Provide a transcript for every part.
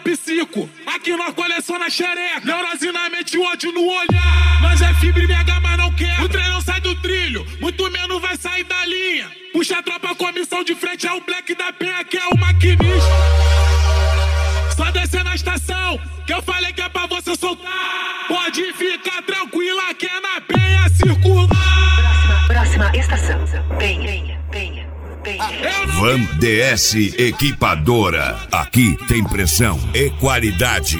psico. Aqui nós coleciona xereca. Neurose na mente, ódio no olhar. Nós é fibra e mega, mas não quer. O trem não sai do trilho, muito menos vai sair da linha. Puxa a tropa, comissão de frente é o Black da Penha, que é o maquinista. Só descer na estação, que eu falei que é pra você soltar. Pode ficar tranquila que é na Penha circular. Próxima estação, Penha. Van DS Equipadora. Aqui tem pressão e qualidade.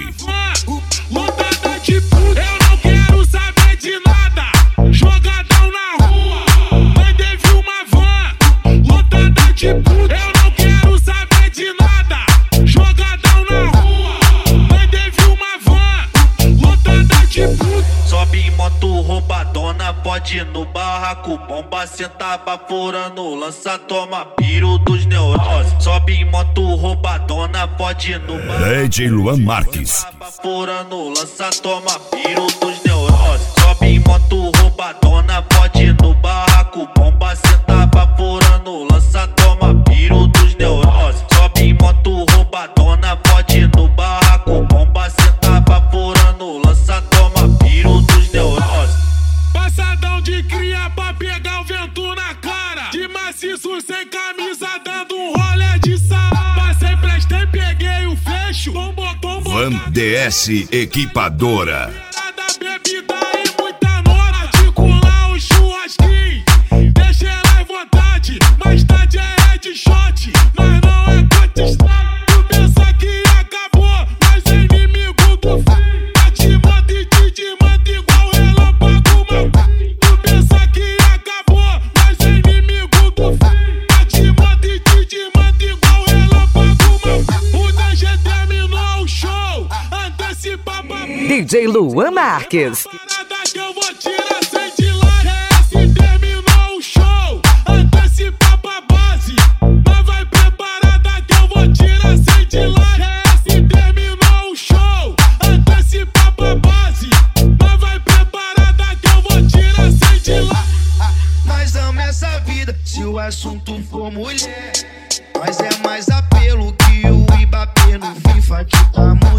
Lotada de puta, eu não quero saber de nada. Jogadão na rua, mandei vir uma van. Lotada de puta, eu não quero saber de nada. Jogadão na rua, mandei vir uma van. Lotada de puta. Sobe em moto roubadona, pode ir no barraco. Bomba senta baforando, lança, toma piro dos neuroses. Sobe em moto roubadona, pode ir no barraco. DJ Luan Marques. Baforando, lança, toma piro dos neuroses. Sobe em moto roubadona, pode ir no barraco. Bomba senta baforando, lança, toma piro dos neuroses. Sobe em moto roubadona, pode ir no barraco. Bomba senta baforando, lança, toma piro dos neuroses. Passadão de cria pra pegar o vento na cara. De maciço sem camisa, dando um rolê de sala. Passei, prestei, peguei o fecho. Van DS Equipadora. Bebida e muita nora. Articular o churrasquinho. Deixa ela à vontade. Mais tarde é headshot, mas não é contestar. Tu pensa que acabou, mas é inimigo do fim. Tá te manda e te desmanda igual relâmpago, mano. Tu pensa que acabou, mas é inimigo do fim. Tá te manda e te desmanda igual relâmpago, mano. O DG terminou o show, antecipa pra DJ Luan Marques. parada que eu vou tirar sem de lá. Se terminou o show, antecipa pra base. Mas vai preparada que eu vou tirar sem de lá. Se terminou o show, antecipa pra base. Mas vai preparada que eu vou tirar sem de lá. Nós amamos essa vida, se o assunto for mulher. Nós é mais apelo que o Ibape no FIFA que tá